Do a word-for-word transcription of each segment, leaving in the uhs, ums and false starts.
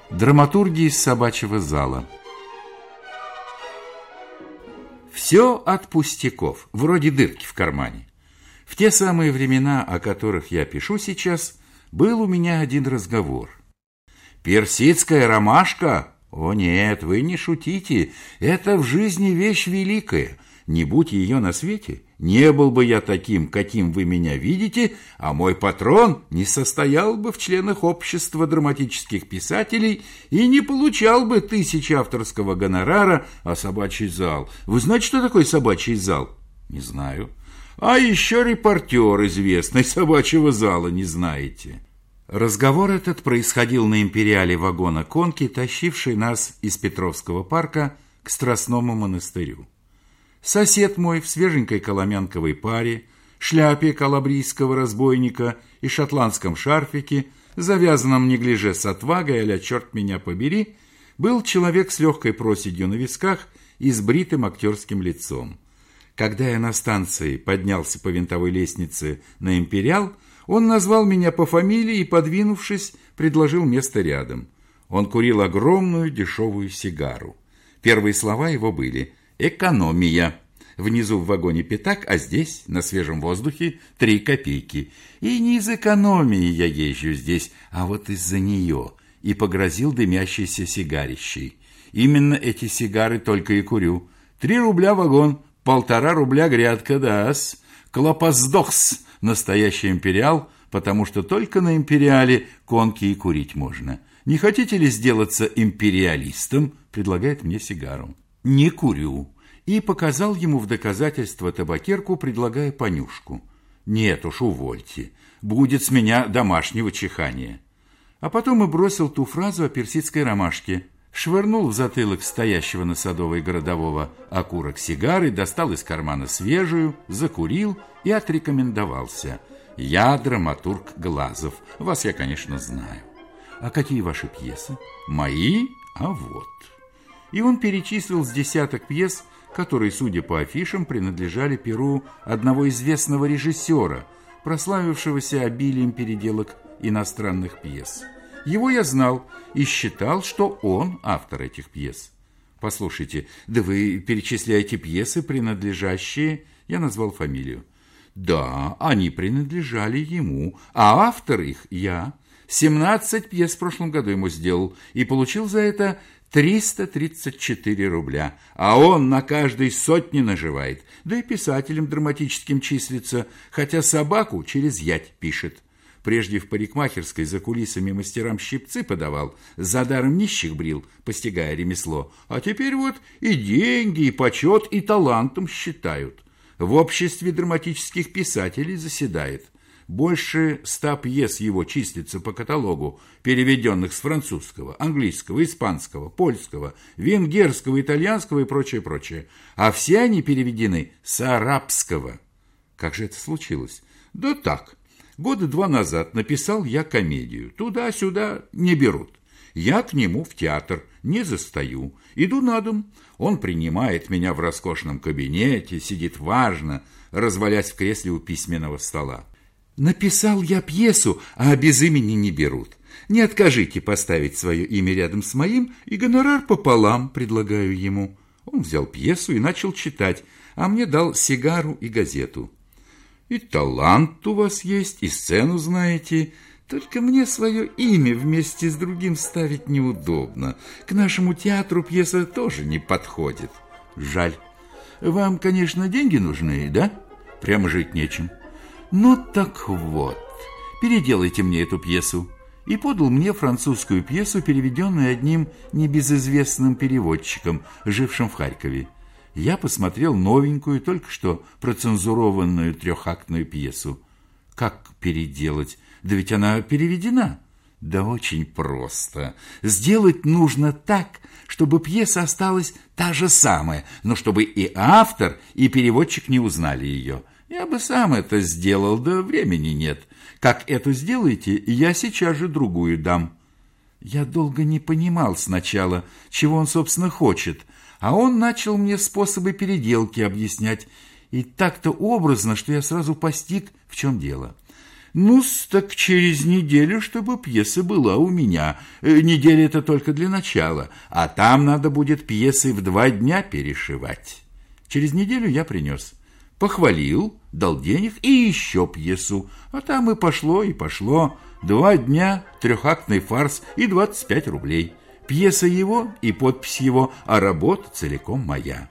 Драматурги из собачьего зала. Все от пустяков, вроде дырки в кармане. В те самые времена, о которых я пишу сейчас, был у меня один разговор. «Персидская ромашка? О нет, вы не шутите, это в жизни вещь великая. Не будь ее на свете, не был бы я таким, каким вы меня видите, а мой патрон не состоял бы в членах общества драматических писателей и не получал бы тысячи авторского гонорара, а собачий зал. Вы знаете, что такое собачий зал? Не знаю. А еще репортер известный собачьего зала не знаете». Разговор этот происходил на империале вагона конки, тащившей нас из Петровского парка к Страстному монастырю. Сосед мой в свеженькой коломянковой паре, шляпе калабрийского разбойника и шотландском шарфике, завязанном неглиже с отвагой а-ля «черт меня побери», был человек с легкой проседью на висках и с бритым актерским лицом. Когда я на станции поднялся по винтовой лестнице на империал, он назвал меня по фамилии и, подвинувшись, предложил место рядом. Он курил огромную дешевую сигару. Первые слова его были «экономия». Внизу в вагоне пятак, а здесь, на свежем воздухе, три копейки. И не из экономии я езжу здесь, а вот из-за нее. И погрозил дымящейся сигарищей. Именно эти сигары только и курю. Три рубля вагон, полтора рубля грядка, да-с. Клопоздохс, настоящий империал, потому что только на империале конки и курить можно. Не хотите ли сделаться империалистом? Предлагает мне сигару. Не курю. И показал ему в доказательство табакерку, предлагая понюшку. Нет уж, увольте. Будет с меня домашнего чихания. А потом и бросил ту фразу о персидской ромашке. Швырнул в затылок стоящего на Садовой городового окурок сигары, достал из кармана свежую, закурил и отрекомендовался. Я драматург Глазов. Вас я, конечно, знаю. А какие ваши пьесы? Мои? А вот. И он перечислил с десяток пьес, которые, судя по афишам, принадлежали перу одного известного режиссера, прославившегося обилием переделок иностранных пьес. Его я знал и считал, что он автор этих пьес. Послушайте, да вы перечисляете пьесы, принадлежащие... Я назвал фамилию. Да, они принадлежали ему, а автор их я. семнадцать пьес в прошлом году ему сделал и получил за это триста тридцать четыре рубля, а он на каждой сотне наживает, да и писателем драматическим числится, хотя собаку через ять пишет. Прежде в парикмахерской за кулисами мастерам щипцы подавал, за даром нищих брил, постигая ремесло, а теперь вот и деньги, и почет, и талантом считают. В обществе драматических писателей заседает. Больше ста пьес его числится по каталогу, переведенных с французского, английского, испанского, польского, венгерского, итальянского и прочее, прочее. А все они переведены с арабского. Как же это случилось? Да так. Года два назад написал я комедию. Туда-сюда не берут. Я к нему в театр не застаю. Иду на дом. Он принимает меня в роскошном кабинете, сидит важно, развалясь в кресле у письменного стола. Написал я пьесу, а без имени не берут. Не откажите поставить свое имя рядом с моим, и гонорар пополам предлагаю ему. Он взял пьесу и начал читать, а мне дал сигару и газету. И талант у вас есть, и сцену знаете, только мне свое имя вместе с другим ставить неудобно. К нашему театру пьеса тоже не подходит. Жаль. Вам, конечно, деньги нужны, да? Прямо жить нечем. Ну так вот, переделайте мне эту пьесу. И подал мне французскую пьесу, переведенную одним небезызвестным переводчиком, жившим в Харькове. Я посмотрел новенькую, только что процензурованную трехактную пьесу. Как переделать? Да ведь она переведена. Да очень просто. Сделать нужно так, чтобы пьеса осталась та же самая, но чтобы и автор, и переводчик не узнали ее. Я бы сам это сделал, да времени нет. Как это сделаете, я сейчас же другую дам. Я долго не понимал сначала, чего он, собственно, хочет, а он начал мне способы переделки объяснять, и так-то образно, что я сразу постиг, в чем дело. Ну-с, так через неделю, чтобы пьеса была у меня. Э, неделя это только для начала, а там надо будет пьесы в два дня перешивать. Через неделю я принес. Похвалил, дал денег и еще пьесу. А там и пошло, и пошло. Два дня, трехактный фарс и двадцать пять рублей. Пьеса его и подпись его, а работа целиком моя.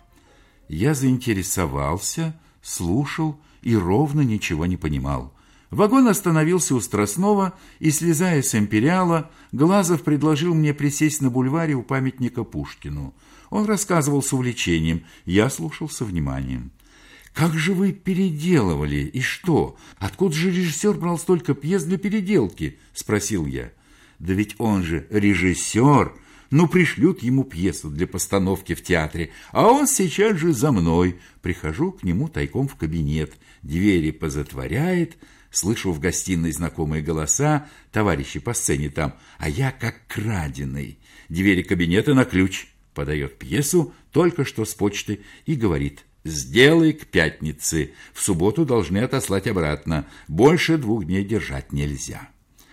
Я заинтересовался, слушал и ровно ничего не понимал. Вагон остановился у Страстного, и, слезая с «Империала», Глазов предложил мне присесть на бульваре у памятника Пушкину. Он рассказывал с увлечением, я слушал со вниманием. «Как же вы переделывали? И что? Откуда же режиссер брал столько пьес для переделки?» – спросил я. «Да ведь он же режиссер. Ну, пришлют ему пьесу для постановки в театре, а он сейчас же за мной. Прихожу к нему тайком в кабинет, двери позатворяет». Слышу в гостиной знакомые голоса, товарищи по сцене там, а я как краденый. Двери кабинета на ключ, подает пьесу только что с почты и говорит: «Сделай к пятнице, в субботу должны отослать обратно, больше двух дней держать нельзя».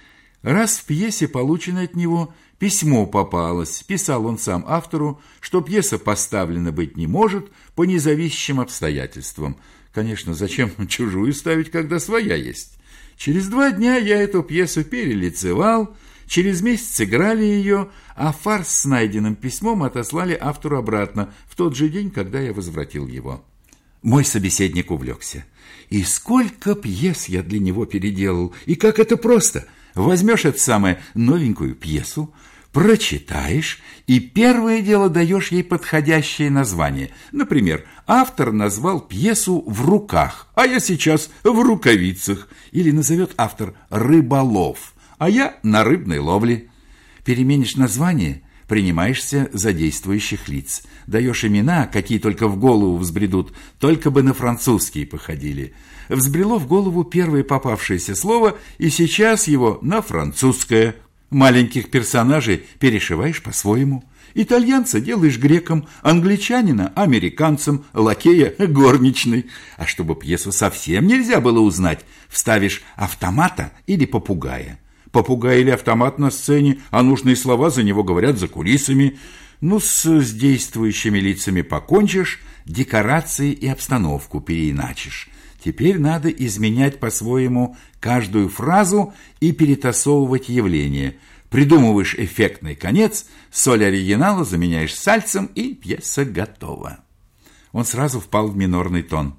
Раз в пьесе, получено от него, письмо попалось, писал он сам автору, что пьеса поставлена быть не может по независящим обстоятельствам. Конечно, зачем чужую ставить, когда своя есть? Через два дня я эту пьесу перелицевал, через месяц играли ее, а фарс с найденным письмом отослали автору обратно в тот же день, когда я возвратил его. Мой собеседник увлекся. И сколько пьес я для него переделал, и как это просто! Возьмешь эту самую новенькую пьесу, прочитаешь, и первое дело даешь ей подходящее название. Например, автор назвал пьесу «В руках», а я сейчас «В рукавицах». Или назовет автор «Рыболов», а я «На рыбной ловле». Переменишь название, принимаешься за действующих лиц. Даешь имена, какие только в голову взбредут, только бы на французские походили. Взбрело в голову первое попавшееся слово, и сейчас его на французское. Маленьких персонажей перешиваешь по-своему. Итальянца делаешь греком, англичанина – американцем, лакея – горничной. А чтобы пьесу совсем нельзя было узнать, вставишь автомата или попугая. Попугай или автомат на сцене, а нужные слова за него говорят за кулисами. Ну, с, с действующими лицами покончишь, декорации и обстановку переиначишь. Теперь надо изменять по-своему каждую фразу и перетасовывать явление. Придумываешь эффектный конец, соль оригинала заменяешь сальцем, и пьеса готова. Он сразу впал в минорный тон.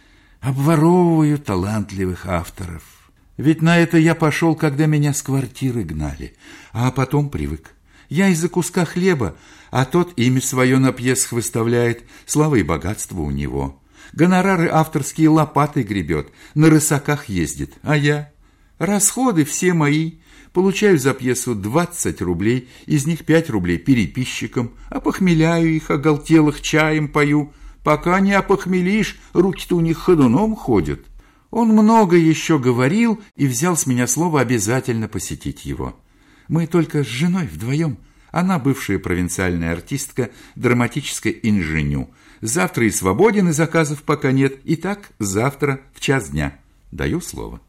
Обворовываю талантливых авторов. Ведь на это я пошел, когда меня с квартиры гнали, а потом привык. Я из-за куска хлеба, а тот имя свое на пьесах выставляет, слава и богатство у него. Гонорары авторские лопатой гребет, на рысаках ездит, а я? Расходы все мои. Получаю за пьесу двадцать рублей, из них пять рублей переписчикам, опохмеляю их, оголтелых чаем пою. Пока не опохмелишь, руки-то у них ходуном ходят. Он много еще говорил и взял с меня слово обязательно посетить его. Мы только с женой вдвоем. Она бывшая провинциальная артистка драматической инженю. Завтра и свободен, и заказов пока нет. Итак, завтра в час дня. Даю слово.